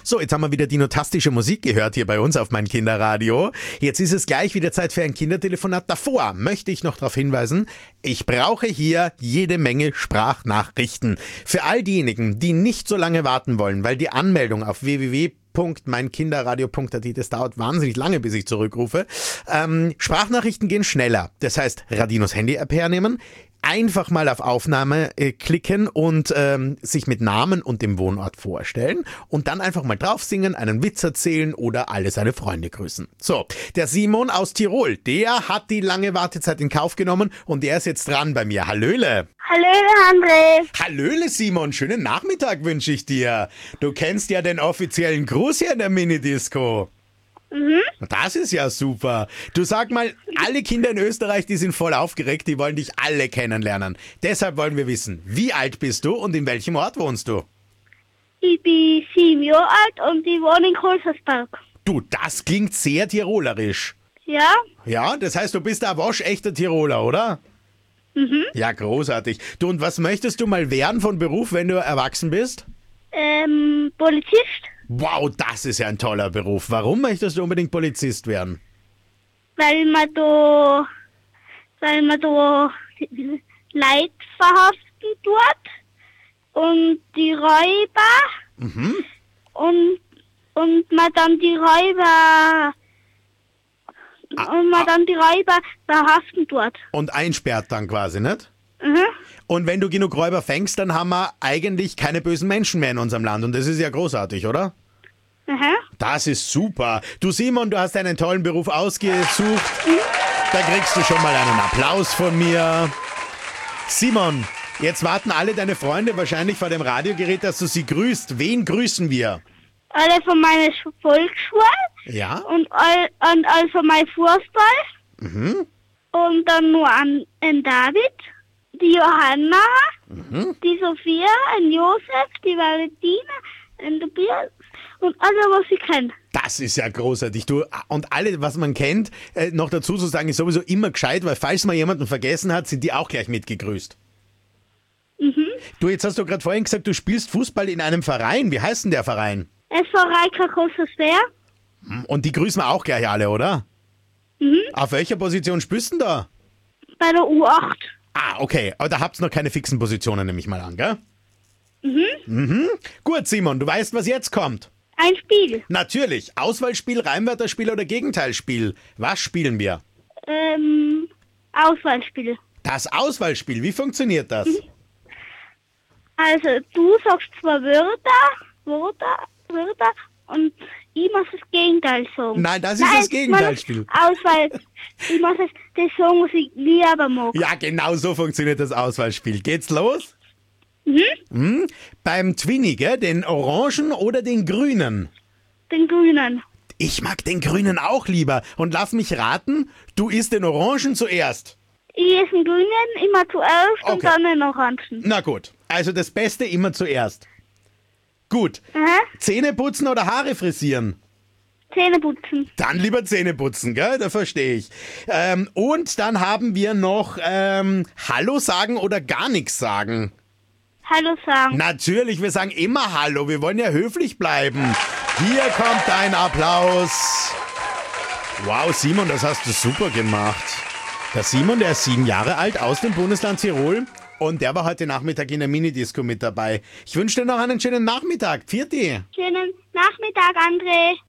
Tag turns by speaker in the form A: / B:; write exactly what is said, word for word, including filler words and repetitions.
A: So, jetzt haben wir wieder dinotastische Musik gehört hier bei uns auf mein Kinderradio. Jetzt ist es gleich wieder Zeit für ein Kindertelefonat. Davor möchte ich noch darauf hinweisen, ich brauche hier jede Menge Sprachnachrichten. Für all diejenigen, die nicht so lange warten wollen, weil die Anmeldung auf w w w punkt mein kinderradio punkt a t, das dauert wahnsinnig lange, bis ich zurückrufe. Ähm, Sprachnachrichten gehen schneller. Das heißt, Radinos Handy-App hernehmen, einfach mal auf Aufnahme äh, klicken und ähm, sich mit Namen und dem Wohnort vorstellen und dann einfach mal drauf singen, einen Witz erzählen oder alle seine Freunde grüßen. So, der Simon aus Tirol, der hat die lange Wartezeit in Kauf genommen und der ist jetzt dran bei mir. Hallöle!
B: Hallöle, André.
A: Hallöle, Simon, schönen Nachmittag wünsche ich dir. Du kennst ja den offiziellen Gruß hier in der Minidisco.
B: Mhm.
A: Das ist ja super. Du, sag mal, alle Kinder in Österreich, die sind voll aufgeregt, die wollen dich alle kennenlernen. Deshalb wollen wir wissen, wie alt bist du und in welchem Ort wohnst du?
B: Ich bin sieben Jahre alt und ich wohne in Kolsersberg.
A: Du, das klingt sehr tirolerisch.
B: Ja?
A: Ja, das heißt, du bist ein waschechter Tiroler, oder?
B: Mhm.
A: Ja, großartig. Du, und was möchtest du mal werden von Beruf, wenn du erwachsen bist?
B: Ähm, Polizist.
A: Wow, das ist ja ein toller Beruf. Warum möchtest du unbedingt Polizist werden?
B: Weil man da, weil man da Leute verhaften tut und die Räuber
A: Mhm.
B: und, und man dann die Räuber und man dann die Räuber verhaften tut.
A: Und einsperrt dann quasi, nicht?
B: Mhm.
A: Und wenn du genug Räuber fängst, dann haben wir eigentlich keine bösen Menschen mehr in unserem Land. Und das ist ja großartig, oder?
B: Aha.
A: Das ist super. Du, Simon, du hast einen tollen Beruf ausgesucht. Da kriegst du schon mal einen Applaus von mir. Simon, jetzt warten alle deine Freunde wahrscheinlich vor dem Radiogerät, dass du sie grüßt. Wen grüßen wir?
B: Alle von meiner Sch- Volksschule
A: Ja?
B: und all, und all von meinem Fußball
A: Mhm.
B: und dann nur an, an David, die Johanna,
A: Mhm.
B: die Sophia, ein Josef, die Valentina, ein Tobias und alle, was ich kenne.
A: Das ist ja großartig. Du, und alle, was man kennt, äh, noch dazu zu sagen, ist sowieso immer gescheit, weil falls man jemanden vergessen hat, sind die auch gleich mitgegrüßt.
B: Mhm.
A: Du, jetzt hast du gerade vorhin gesagt, du spielst Fußball in einem Verein. Wie heißt denn der Verein?
B: S V Reika Kossersberg.
A: Und die grüßen wir auch gleich alle, oder?
B: Mhm.
A: Auf welcher Position spielst du denn da?
B: Bei der U acht.
A: Ah, okay. Aber da habt ihr noch keine fixen Positionen, nehme ich mal an, gell?
B: Mhm.
A: Mhm. Gut, Simon, du weißt, was jetzt kommt.
B: Ein Spiel.
A: Natürlich. Auswahlspiel, Reimwörterspiel oder Gegenteilspiel. Was spielen wir?
B: Ähm, Auswahlspiel.
A: Das Auswahlspiel, wie funktioniert das?
B: Also, du sagst zwei Wörter, Wörter, Wörter und ich muss das Gegenteil sagen.
A: Nein, das ist das Gegenteilspiel.
B: Auswahl. Ich muss das, das sagen, was ich lieber mag.
A: Ja, genau so funktioniert das Auswahlspiel. Geht's los?
B: Mhm.
A: Hm? Beim Twinny, gell? Den orangen oder den grünen?
B: Den Grünen.
A: Ich mag den grünen auch lieber. Und lass mich raten, du isst den orangen zuerst.
B: Ich esse den Grünen immer zuerst und
A: Okay.
B: dann den Orangen.
A: Na gut, also das Beste immer zuerst. Gut,
B: Aha.
A: Zähne putzen oder Haare frisieren?
B: Zähne putzen.
A: Dann lieber Zähne putzen, gell? Da verstehe ich. Ähm, und dann haben wir noch ähm, Hallo sagen oder gar nichts sagen.
B: Hallo sagen.
A: Natürlich, wir sagen immer Hallo. Wir wollen ja höflich bleiben. Hier kommt dein Applaus. Wow, Simon, das hast du super gemacht. Der Simon, der ist sieben Jahre alt, aus dem Bundesland Tirol. Und der war heute Nachmittag in der Minidisco mit dabei. Ich wünsche dir noch einen schönen Nachmittag. Pfiat.
B: Schönen Nachmittag, André.